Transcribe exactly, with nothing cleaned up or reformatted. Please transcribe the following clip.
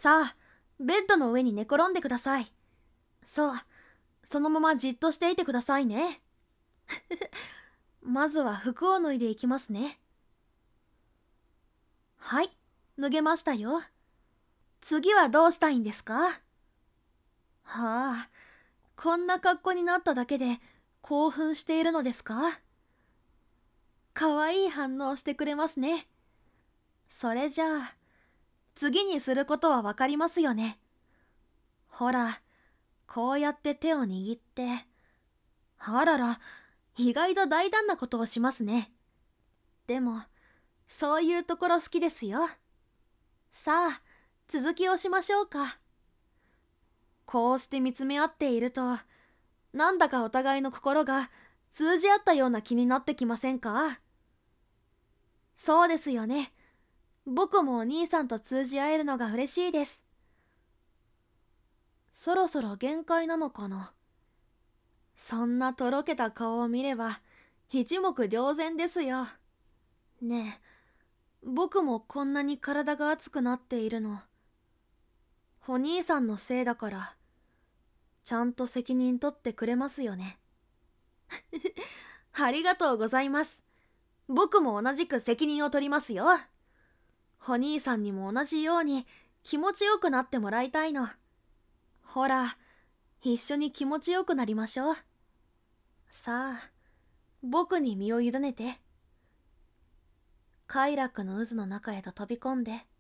さあ、ベッドの上に寝転んでください。そう、そのままじっとしていてくださいね。まずは服を脱いでいきますね。はい、脱げましたよ。次はどうしたいんですか？はあ、こんな格好になっただけで興奮しているのですか？かわいい反応してくれますね。それじゃあ、次にすることはわかりますよね。ほら、こうやって手を握って、あらら、意外と大胆なことをしますね。でも、そういうところ好きですよ。さあ、続きをしましょうか。こうして見つめ合っていると、なんだかお互いの心が通じ合ったような気になってきませんか？そうですよね。僕もお兄さんと通じ合えるのが嬉しいです。そろそろ限界なのかな。そんなとろけた顔を見れば一目瞭然ですよ。ねえ、僕もこんなに体が熱くなっているの、お兄さんのせいだから、ちゃんと責任取ってくれますよね。ありがとうございます。僕も同じく責任を取りますよ。お兄さんにも同じように気持ちよくなってもらいたいの。ほら、一緒に気持ちよくなりましょう。さあ、僕に身を委ねて。快楽の渦の中へと飛び込んで。